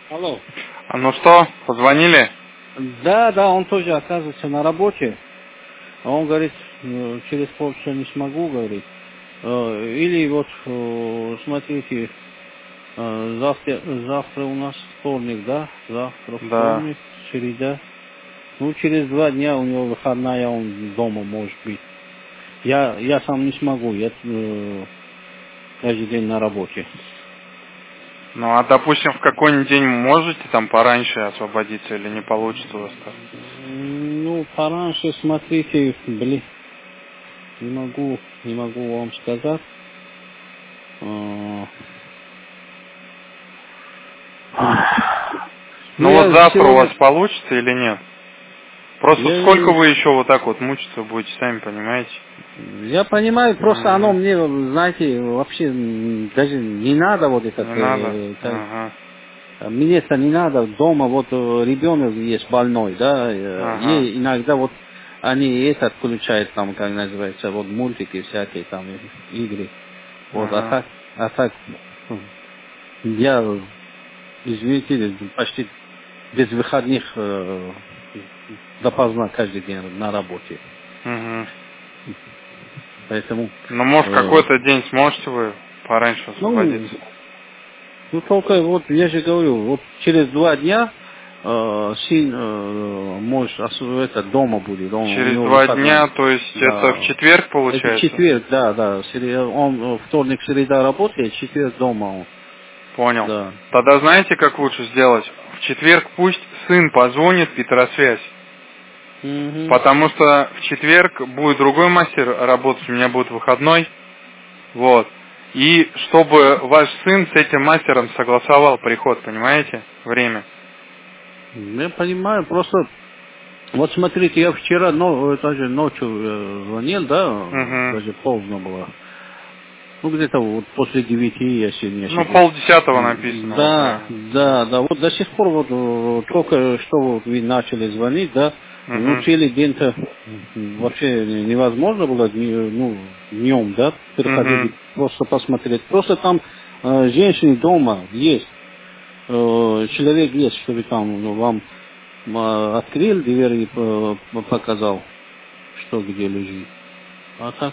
Алло. А ну что, позвонили? Да, он тоже оказывается на работе. А он говорит, через полчаса не смогу, говорит. Или вот, смотрите, завтра у нас вторник, да? Завтра Да. вторник, среда. Ну, через 2 дня у него выходная, он дома может быть. Я сам не смогу, я каждый день на работе. Ну, а допустим, в какой-нибудь день можете там пораньше освободиться или не получится у вас так? Ну, пораньше, смотрите, не могу вам сказать. Ну вот завтра у вас получится или нет? Просто сколько я, вы еще вот так вот мучиться будете, сами понимаете? я понимаю, просто оно мне, знаете, вообще даже не надо вот этот, Не надо? Ага. мне это не надо, дома вот ребенок есть больной, да, Ага. ей иногда вот они это отключают там, как называется, вот мультики всякие там, игры, вот, Ага. а так, я, извините, почти без выходных допоздна каждый день на работе. Угу. Поэтому, Ну, может, какой-то день сможете вы пораньше освободиться? ну только вот я же говорю, вот через 2 дня сын может это дома будет, у Через него 2 выходной. дня, то есть это в Да. четверг Это получается? четверг, да. Он вторник, среда работает, четверг дома он. Понял. Да. Тогда знаете, как лучше сделать? В четверг пусть сын позвонит в Петросвязь. Угу. Потому что в четверг будет другой мастер работать, у меня будет выходной. Вот. И чтобы ваш сын с этим мастером согласовал приход, понимаете? Время. Я понимаю, просто вот смотрите, я вчера, даже ночью звонил, да, Угу. даже поздно было. Ну, где-то вот после 9, если не Ну, ошибусь. 9:30 написано вот время. Да. Вот до сих пор вот только что вот вы начали звонить, да. Ну, Угу. целый день-то вообще невозможно было, днем, да, Угу. приходили просто посмотреть. Просто там женщины дома есть, человек есть, чтобы там вам открыл дверь и показал, что где лежит. А так,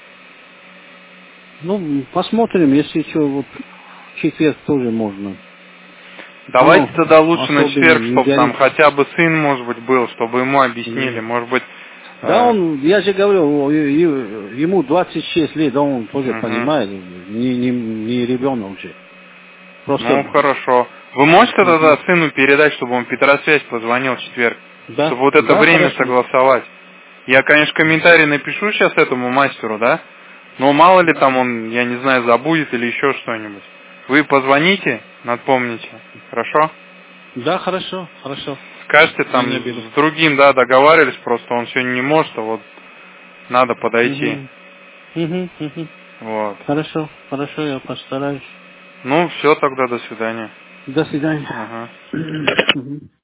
ну, посмотрим, если что, вот в четверг тоже можно. Давайте Оно тогда лучше на особенно четверг, не чтобы там горит. хотя бы сын, может быть, был, чтобы ему объяснили, может быть. Да, я же говорю, ему 26 лет, да, он тоже Угу. понимает, не ребенок же. Просто, Ну, хорошо. Вы можете тогда сыну передать, чтобы он в Петросвязь позвонил в четверг? Чтобы вот это да, время хорошо. согласовать. Я, конечно, комментарий напишу сейчас этому мастеру, да? Но мало ли там он, я не знаю, забудет или еще что-нибудь. Вы позвоните, напомните. Хорошо? Да, хорошо. Скажете Я там наберу. с другим, да, договаривались, просто он сегодня не может, а вот надо подойти. Угу. Вот. Хорошо, я постараюсь. Ну, все тогда, до свидания. До свидания. Ага. Мгм.